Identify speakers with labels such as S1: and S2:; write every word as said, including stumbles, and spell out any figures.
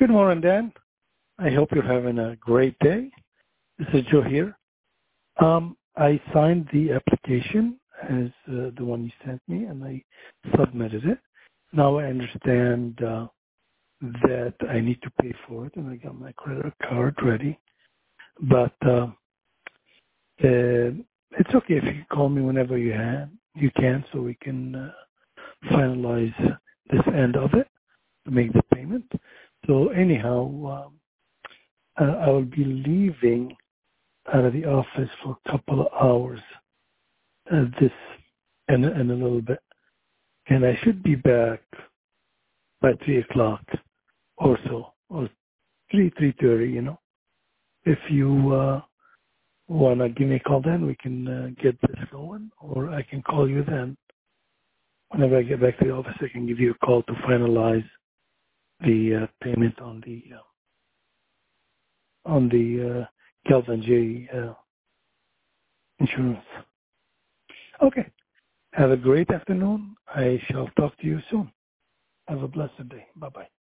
S1: Good morning, Dan. I hope you're having a great day. This is Joe here. Um, I signed the application as uh, the one you sent me, and I submitted it. Now I understand uh, that I need to pay for it, and I got my credit card ready. But uh, uh, it's okay if you call me whenever you have, you can, so we can uh, finalize this end of it to make the payment. So anyhow, um, uh, I will be leaving out of the office for a couple of hours uh, this in, in a little bit, and I should be back by three o'clock or so, or three three thirty. You know, if you uh, wanna give me a call, then we can uh, get this going, or I can call you then. Whenever I get back to the office, I can give you a call to finalize the uh, payment on the uh, on the uh, Calvin J uh, insurance. Okay. Have a great afternoon. I shall talk to you soon. Have a blessed day. Bye-bye.